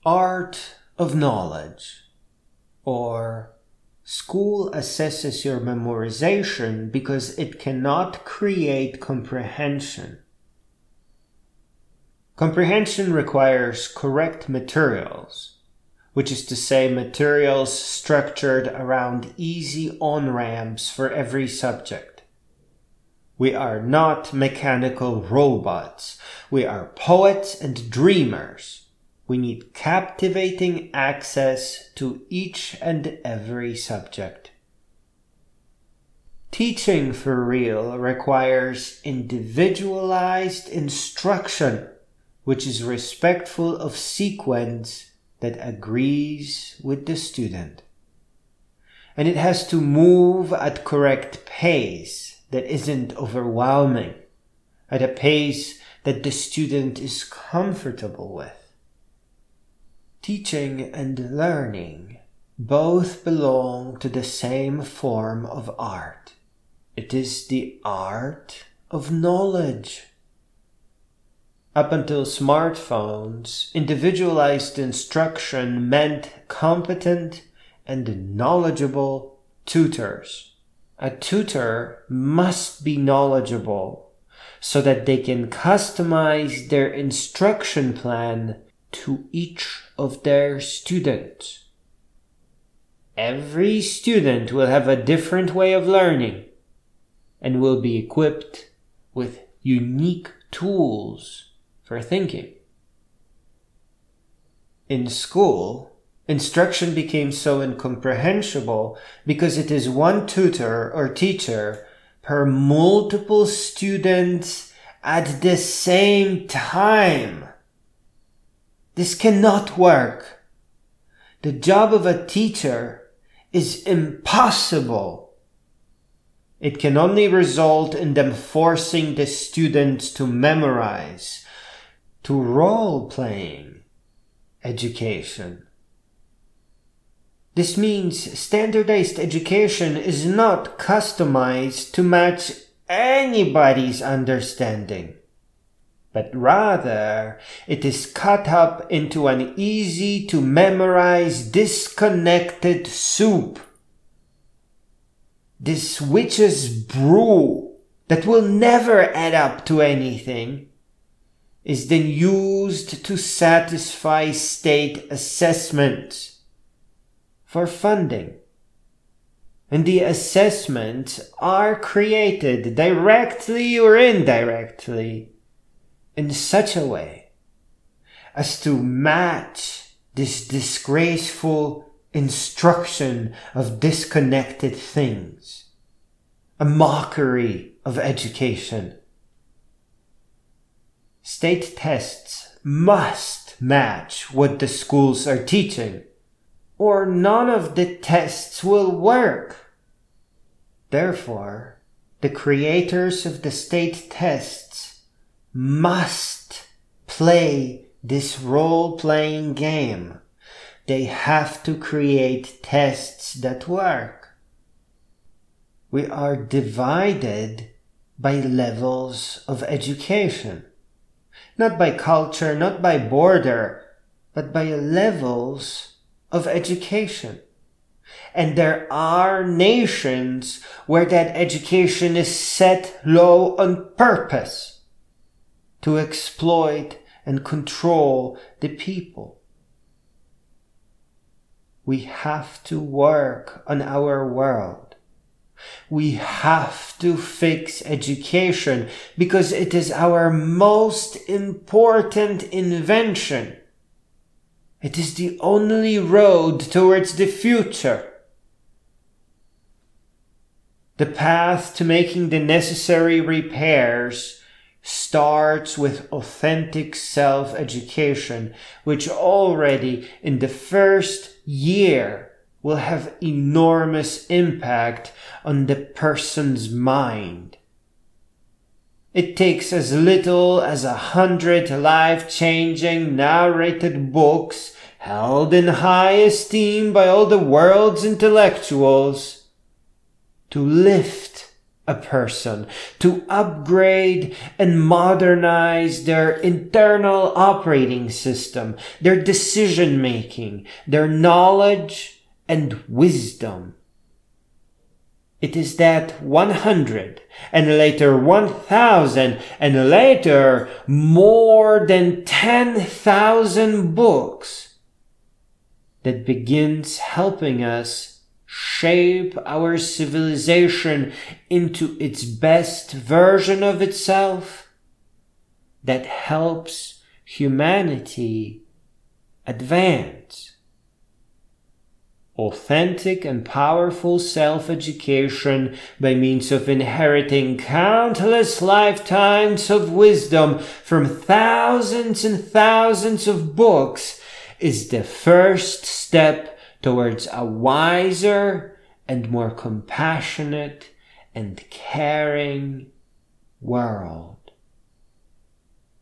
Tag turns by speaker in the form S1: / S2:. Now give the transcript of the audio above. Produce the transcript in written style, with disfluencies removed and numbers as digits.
S1: Art of knowledge, or school assesses your memorization because it cannot create comprehension. Comprehension requires correct materials, which is to say materials structured around easy on-ramps for every subject. We are not mechanical robots. We are poets and dreamers. We need captivating access to each and every subject. Teaching for real requires individualized instruction, which is respectful of sequence that agrees with the student. And it has to move at correct pace that isn't overwhelming, at a pace that the student is comfortable with. Teaching and learning both belong to the same form of art. It is the art of knowledge. Up until smartphones, individualized instruction meant competent and knowledgeable tutors. A tutor must be knowledgeable so that they can customize their instruction plan to each of their students. Every student will have a different way of learning and will be equipped with unique tools for thinking. In school, instruction became so incomprehensible because it is one tutor or teacher per multiple students at the same time. This cannot work. The job of a teacher is impossible. It can only result in them forcing the students to memorize, to role-playing education. This means standardized education is not customized to match anybody's understanding, but rather it is cut up into an easy-to-memorize disconnected soup. This witch's brew that will never add up to anything is then used to satisfy state assessments for funding. And the assessments are created directly or indirectly in such a way as to match this disgraceful instruction of disconnected things, a mockery of education. State tests must match what the schools are teaching, or none of the tests will work. Therefore, the creators of the state tests must play this role-playing game. They have to create tests that work. We are divided by levels of education. Not by culture, not by border, but by levels of education. And there are nations where that education is set low on purpose to exploit and control the people. We have to work on our world. We have to fix education because it is our most important invention. It is the only road towards the future. The path to making the necessary repairs starts with authentic self-education, which already in the first year will have enormous impact on the person's mind. It takes as little as 100 life-changing narrated books held in high esteem by all the world's intellectuals to lift a person, to upgrade and modernize their internal operating system, their decision making, their knowledge and wisdom. It is that 100 and later 1,000 and later more than 10,000 books that begins helping us shape our civilization into its best version of itself, that helps humanity advance. Authentic and powerful self-education by means of inheriting countless lifetimes of wisdom from thousands and thousands of books is the first step towards a wiser and more compassionate and caring world.